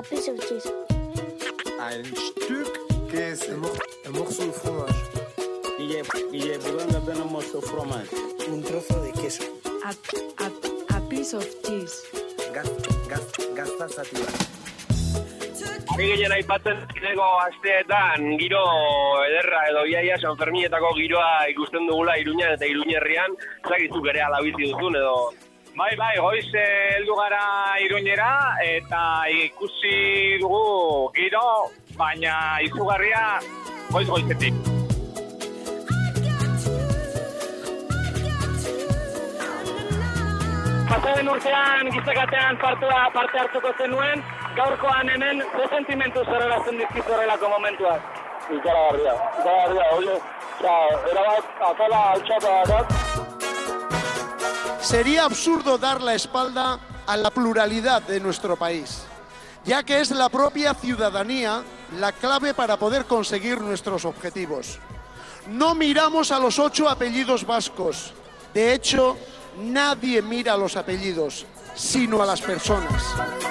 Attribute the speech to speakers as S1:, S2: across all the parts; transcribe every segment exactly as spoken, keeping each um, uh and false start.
S1: Un piece of cheese.
S2: Un Stück Käse.
S3: Un morceau de fromage.
S4: Y y podemos tener un morceau de fromage.
S3: Un trozo de queso.
S5: A, a, a piece of cheese.
S3: Gaz, gaz, gazta zati bat.
S6: Ni gehien aipatzen zineko asteetan giro ederra edo iaia San Ferminetako giroa ikusten dugula Iruñan eta Iruñerrian, zakizuk ere ala bizi duzun edo...
S7: Bai, bai, goiz heldu gara Iruñera eta ikusi dugu giro, baina izugarria goiz goizetik. Pasaden urtean gizakatean partua parte hartuko zenuen, gaurkoan hemen ze sentimentu zerrelazen dizkizu horrelako momentuak? Ikaragarria, ikaragarria, oie, erabat azala altxatu bat.
S8: Sería absurdo dar la espalda a la pluralidad de nuestro país, ya que es la propia ciudadanía la clave para poder conseguir nuestros objetivos. No miramos a los ocho apellidos vascos. De hecho, nadie mira a los apellidos, sino a las personas.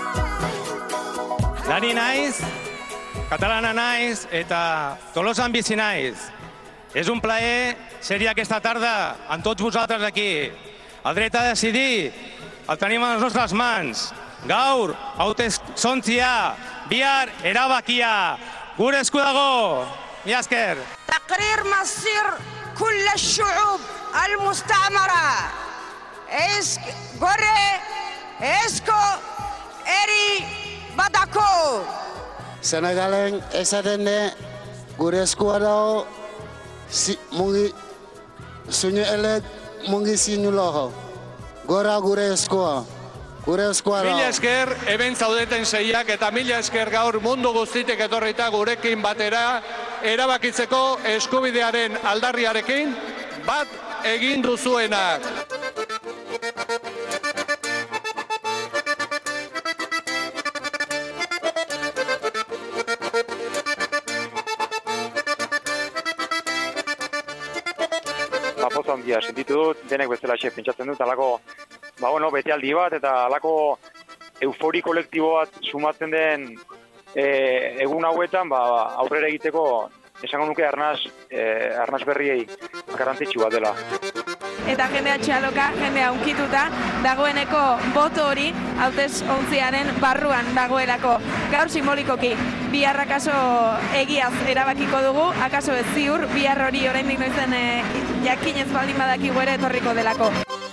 S9: Lari naiz, katalana naiz eta Tolosan bizi naiz. És un plaer ser-hi aquesta tarda amb tots vosaltres aquí. El dret a decidir el tenim a les nostres mans. Gaur, hautestontzia, bihar erabakia. Gure esku dago. Mila esker.
S10: تقرير مصير كل الشعوب المستعمرة. Es gore esko eri badako.
S11: Senegalen esaten de gure eskua dago mugi suñu elek mungi sinu lojo. Gora gure eskua. Gure eskua dago.
S12: Mila esker hemen zaudeten seiak eta mila esker gaur mundu guztitik etorrita gurekin batera erabakitzeko eskubidearen aldarriarekin bat egin duzuenak.
S13: Pozo handia sentitu dut, denek bezala xe pentsatzen dut, alako, ba bueno, betealdi bat eta alako eufori kolektibo bat sumatzen den e, egun hauetan, ba, aurrera egiteko esango nuke arnaz, e, arnaz berriei garrantzitsu bat dela.
S5: Eta jendea txaloka, jendea unkituta, dagoeneko boto hori hautesontziaren barruan dagoelako. Gaur simbolikoki, bihar akaso egiaz erabakiko dugu, akaso ez ziur, bihar hori oraindik noizen e, jakinez baldin badakigu ere etorriko delako.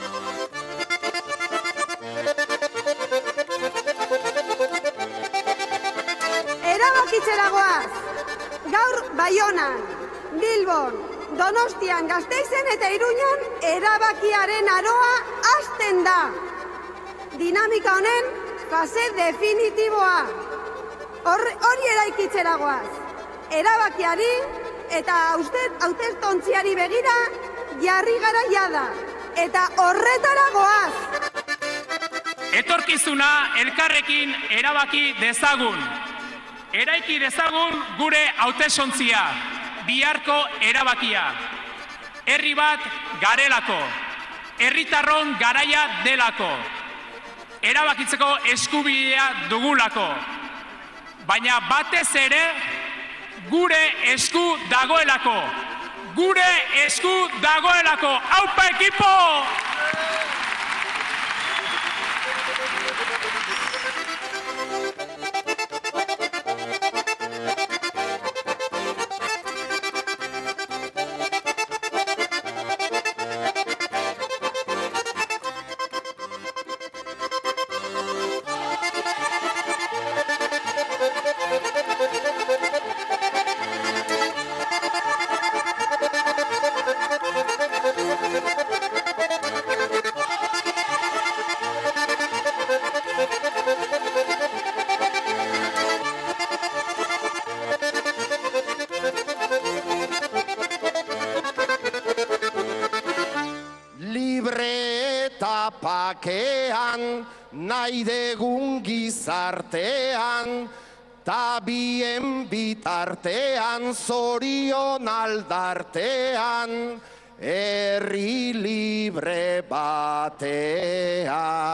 S14: Erabakitzera goaz, gaur Baionan, Bilbon, Donostian, Gasteizen eta Iruñan erabakiaren aroa hasten da. Dinamika honen fase definitiboa. Hori eraikitzera goaz. Erabakiari eta hautestontziari begira jarri gara jada. Eta horretara goaz.
S15: Etorkizuna elkarrekin erabaki dezagun. Eraiki dezagun gure hautestontzia. Biharko erabakia. Herri bat garelako. Herritarron garaia delako. Erabakitzeko eskubidea dugulako. Baina batez ere gure esku dagoelako. Gure esku dagoelako. Aupa ekipo!
S8: Bakean, nahi degun gizartean, ta bien bitartean, zorion aldartean, herri libre batean.